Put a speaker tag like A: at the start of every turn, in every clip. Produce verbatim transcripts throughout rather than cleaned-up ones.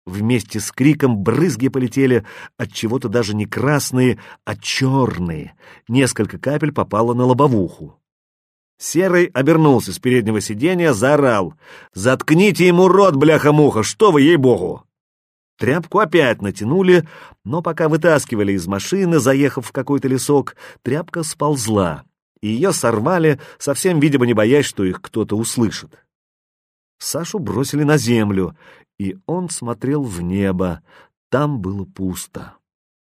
A: Вместе с криком брызги полетели, от чего-то даже не красные, а черные. Несколько капель попало на лобовуху. Серый обернулся с переднего сиденья, заорал: «Заткните ему рот, бляха-муха! Что вы, ей-богу!» Тряпку опять натянули, но пока вытаскивали из машины, заехав в какой-то лесок, тряпка сползла, и ее сорвали, совсем, видимо, не боясь, что их кто-то услышит. Сашу бросили на землю, и он смотрел в небо. Там было пусто.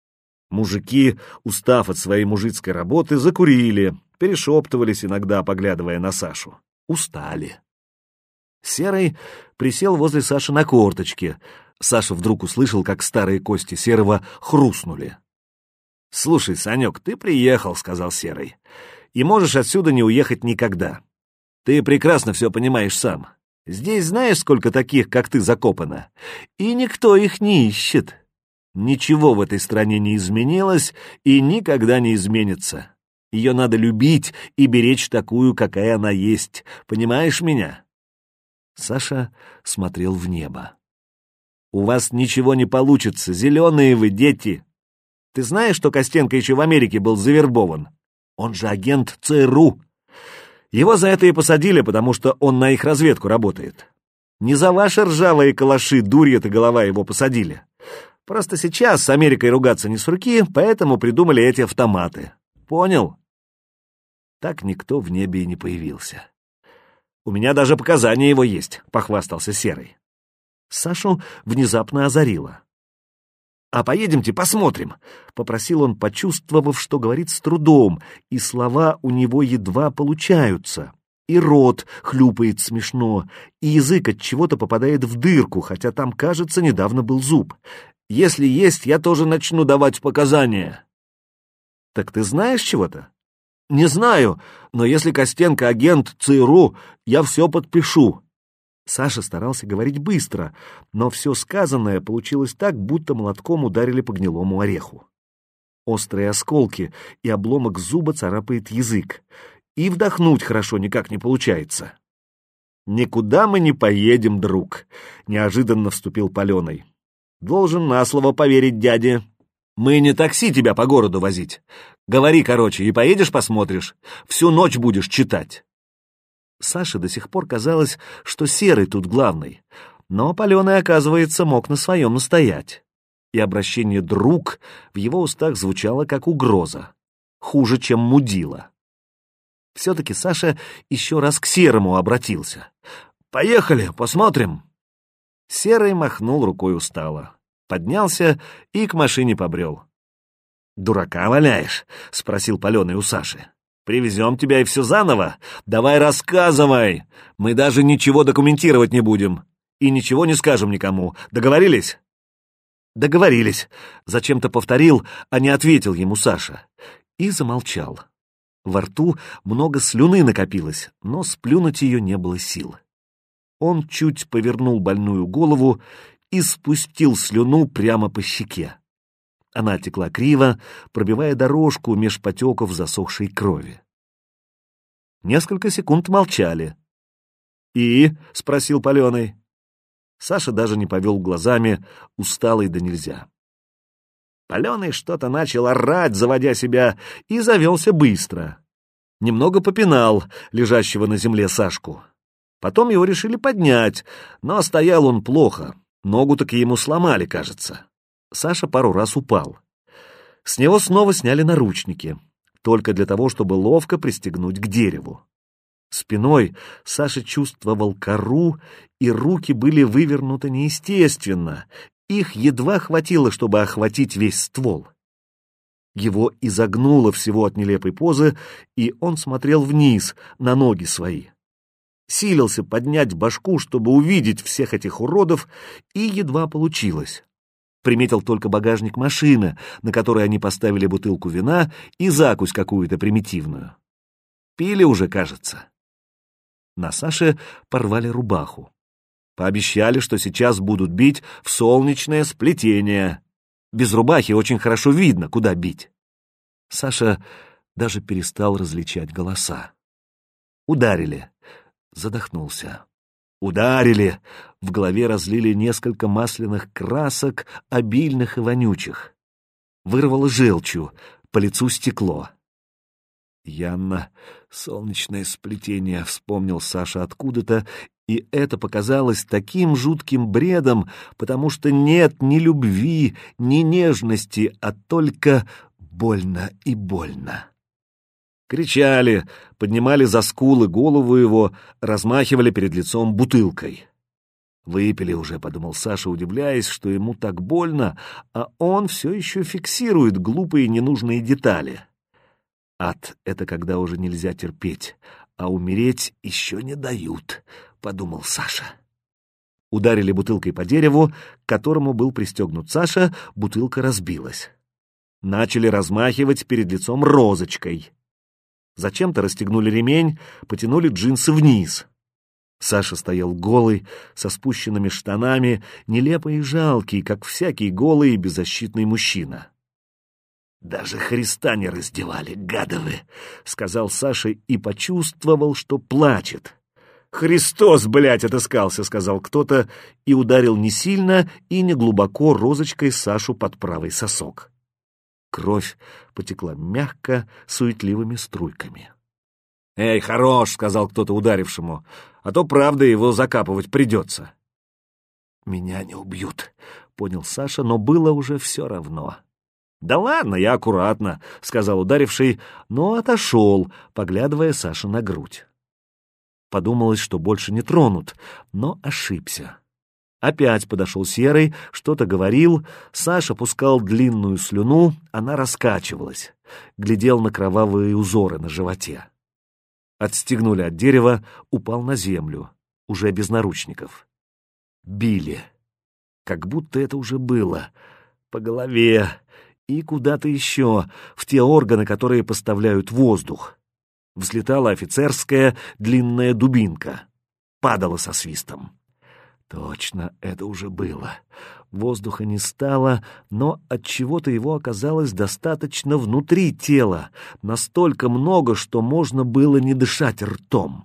A: Мужики, устав от своей мужицкой работы, закурили, перешептывались иногда, поглядывая на Сашу. Устали. Серый присел возле Саши на корточке. Саша вдруг услышал, как старые кости Серого хрустнули. «Слушай, Санек, ты приехал», — сказал Серый, — «и можешь отсюда не уехать никогда. Ты прекрасно все понимаешь сам. Здесь знаешь, сколько таких, как ты, закопано? И никто их не ищет. Ничего в этой стране не изменилось и никогда не изменится. Ее надо любить и беречь такую, какая она есть. Понимаешь меня?» Саша смотрел в небо. «У вас ничего не получится, зеленые вы, дети. Ты знаешь, что Костенко еще в Америке был завербован? Он же агент ЦРУ. Его за это и посадили, потому что он на их разведку работает. Не за ваши ржавые калаши, дурья-то голова, его посадили. Просто сейчас с Америкой ругаться не с руки, поэтому придумали эти автоматы. Понял?» Так никто в небе и не появился. «У меня даже показания его есть», — похвастался Серый. Сашу внезапно озарило. «А поедемте посмотрим», — попросил он, почувствовав, что говорит с трудом, и слова у него едва получаются, и рот хлюпает смешно, и язык от чего-то попадает в дырку, хотя там, кажется, недавно был зуб. «Если есть, я тоже начну давать показания». «Так ты знаешь чего-то?» «Не знаю, но если Костенко агент ЦРУ, я все подпишу». Саша старался говорить быстро, но все сказанное получилось так, будто молотком ударили по гнилому ореху. Острые осколки и обломок зуба царапает язык, и вдохнуть хорошо никак не получается. «Никуда мы не поедем, друг», — неожиданно вступил Паленый. «Должен на слово поверить дяде. Мы не такси тебя по городу возить. Говори, короче, и поедешь посмотришь. Всю ночь будешь читать». Саше до сих пор казалось, что Серый тут главный, но Паленый, оказывается, мог на своем настоять. И обращение «друг» в его устах звучало как угроза. Хуже, чем мудила. Все-таки Саша еще раз к Серому обратился. «Поехали, посмотрим». Серый махнул рукой устало, поднялся и к машине побрел. «Дурака валяешь?» — спросил Паленый у Саши. «Привезем тебя и все заново? Давай рассказывай! Мы даже ничего документировать не будем. И ничего не скажем никому. Договорились?» «Договорились», — зачем-то повторил, а не ответил ему Саша. И замолчал. Во рту много слюны накопилось, но сплюнуть ее не было сил. Он чуть повернул больную голову и спустил слюну прямо по щеке. Она текла криво, пробивая дорожку меж потеков засохшей крови. Несколько секунд молчали. «И?» — спросил Паленый. Саша даже не повел глазами, усталый да нельзя. Паленый что-то начал орать, заводя себя, и завелся быстро. Немного попинал лежащего на земле Сашку. Потом его решили поднять, но стоял он плохо, ногу так ему сломали, кажется. Саша пару раз упал. С него снова сняли наручники, только для того, чтобы ловко пристегнуть к дереву. Спиной Саша чувствовал кору, и руки были вывернуты неестественно. Их едва хватило, чтобы охватить весь ствол. Его изогнуло всего от нелепой позы, и он смотрел вниз, на ноги свои. Силился поднять башку, чтобы увидеть всех этих уродов, и едва получилось. Приметил только багажник машины, на которой они поставили бутылку вина и закусь какую-то примитивную. Пили уже, кажется. На Саше порвали рубаху. Пообещали, что сейчас будут бить в солнечное сплетение. Без рубахи очень хорошо видно, куда бить. Саша даже перестал различать голоса. Ударили. Задохнулся. Ударили, в голове разлили несколько масляных красок, обильных и вонючих. Вырвало желчью, по лицу стекло. «Янна, солнечное сплетение», — вспомнил Саша откуда-то, и это показалось таким жутким бредом, потому что нет ни любви, ни нежности, а только больно и больно. Кричали, поднимали за скулы голову его, размахивали перед лицом бутылкой. «Выпили уже», — подумал Саша, удивляясь, что ему так больно, а он все еще фиксирует глупые ненужные детали. Ад — это когда уже нельзя терпеть, а умереть еще не дают, — подумал Саша. Ударили бутылкой по дереву, к которому был пристегнут Саша, бутылка разбилась. Начали размахивать перед лицом розочкой. Зачем-то расстегнули ремень, потянули джинсы вниз. Саша стоял голый, со спущенными штанами, нелепый и жалкий, как всякий голый и беззащитный мужчина. «Даже Христа не раздевали, гадовы!» — сказал Саша и почувствовал, что плачет. «Христос, блядь, отыскался!» — сказал кто-то и ударил не сильно и не глубоко розочкой Сашу под правый сосок. Кровь потекла мягко, суетливыми струйками. «Эй, хорош!» — сказал кто-то ударившему, «а то, правда, его закапывать придется». «Меня не убьют», — понял Саша, но было уже все равно. «Да ладно, я аккуратно», — сказал ударивший, но отошел, поглядывая Саше на грудь. Подумалось, что больше не тронут, но ошибся. Опять подошел Серый, что-то говорил, Саша пускал длинную слюну, она раскачивалась, глядел на кровавые узоры на животе. Отстегнули от дерева, упал на землю, уже без наручников. Били. Как будто это уже было. По голове. И куда-то еще, в те органы, которые поставляют воздух. Взлетала офицерская длинная дубинка. Падала со свистом. Точно, это уже было. Воздуха не стало, но от чего-то его оказалось достаточно внутри тела, настолько много, что можно было не дышать ртом.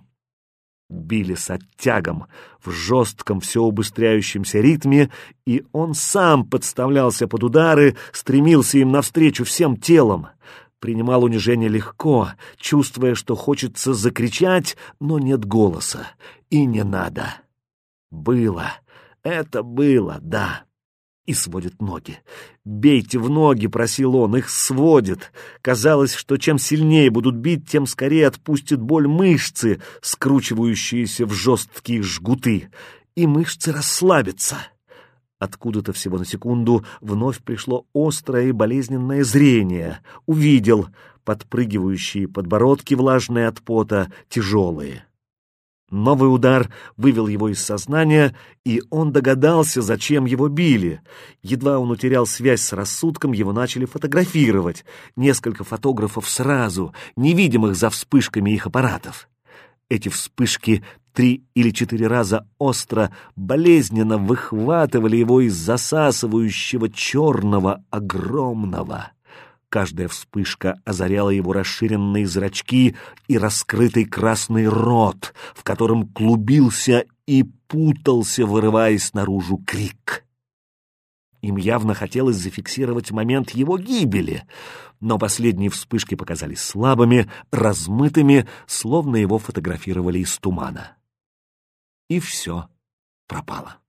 A: Били с оттягом, в жестком, все убыстряющемся ритме, и он сам подставлялся под удары, стремился им навстречу всем телом. Принимал унижение легко, чувствуя, что хочется закричать, но нет голоса, и не надо. Было, это было, да. И сводит ноги. «Бейте в ноги», — просил он, — их сводит. Казалось, что чем сильнее будут бить, тем скорее отпустит боль мышцы, скручивающиеся в жесткие жгуты, и мышцы расслабятся. Откуда-то всего на секунду вновь пришло острое и болезненное зрение. Увидел подпрыгивающие подбородки, влажные от пота, тяжелые. Новый удар вывел его из сознания, и он догадался, зачем его били. Едва он утерял связь с рассудком, его начали фотографировать. Несколько фотографов сразу, невидимых за вспышками их аппаратов. Эти вспышки три или четыре раза остро, болезненно выхватывали его из засасывающего черного огромного. Каждая вспышка озаряла его расширенные зрачки и раскрытый красный рот, в котором клубился и путался, вырываясь наружу, крик. Им явно хотелось зафиксировать момент его гибели, но последние вспышки показались слабыми, размытыми, словно его фотографировали из тумана. И все пропало.